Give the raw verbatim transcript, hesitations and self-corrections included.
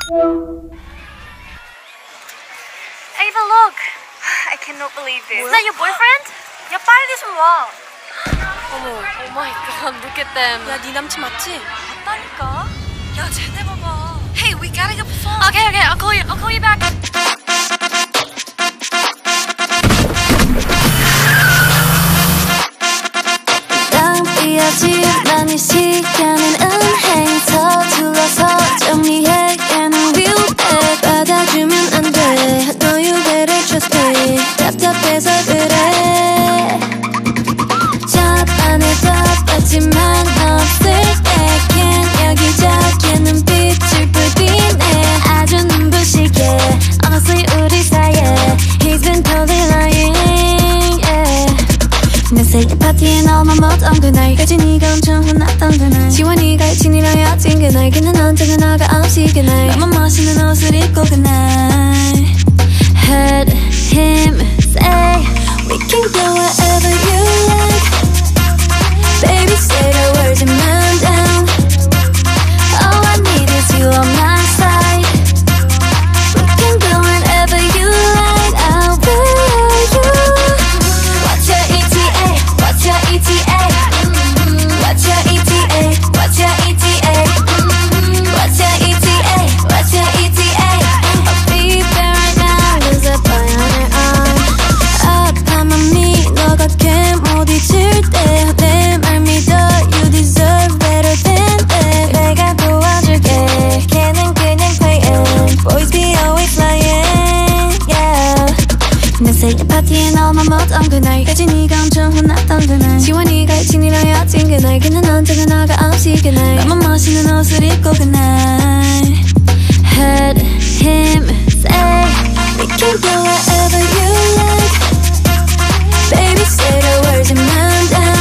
Ava, look! I cannot believe this. Is that your boyfriend? 야, 빨리 좀 와. 어머, oh my god, look at them. 야, 네 남친 맞지? 맞다니까. 야, 쟤네 봐봐. Hey, we gotta go perform. Okay, okay, I'll call you. I'll call you back. 낭비하지만 이 시간은 은행 서둘러서 정리해야는 위험해. 받아주면 안 돼. No, you better trust me. 답답해서 그래. 잡아내 덮었지만 없을 때겐 여기저기는 빛을 불빛내. 아주 눈부시게 Honestly 우리 사이에 He's been totally lying, yeah. 내 생일 파티에 너만 못한 그날까지 네가 엄청 혼났던 그날 지원이가 친이랑 헤어진 그날 걔는 언제나 너가 없이 그날 너만 멋있는 옷을 입고 그날 Heard him say We can go wherever you like Baby say the words and man down All I need is you on my side We can go wherever you like I'll be you What's your E T A? What's your E T A? What's your E T A? What's your E T A? What's your E T A? What's your E T A? I'll be there right now There's a boy on her arm 아파만 미 너가 걔 못 잊을 때 내 말 믿어 You deserve better than that 내가 도와줄게 걔는 그냥 playing Boys be always lying Yeah 내 생일 파티에 너만 못한 그날까지 네가 엄청 혼났던 그날 지원이가 친이랑 헤어진 그날 걔는 언제나 너가 없이 그날 너만 멋있는 옷을 입고 그날 Heard him say We can go wherever you like Baby say the words and man down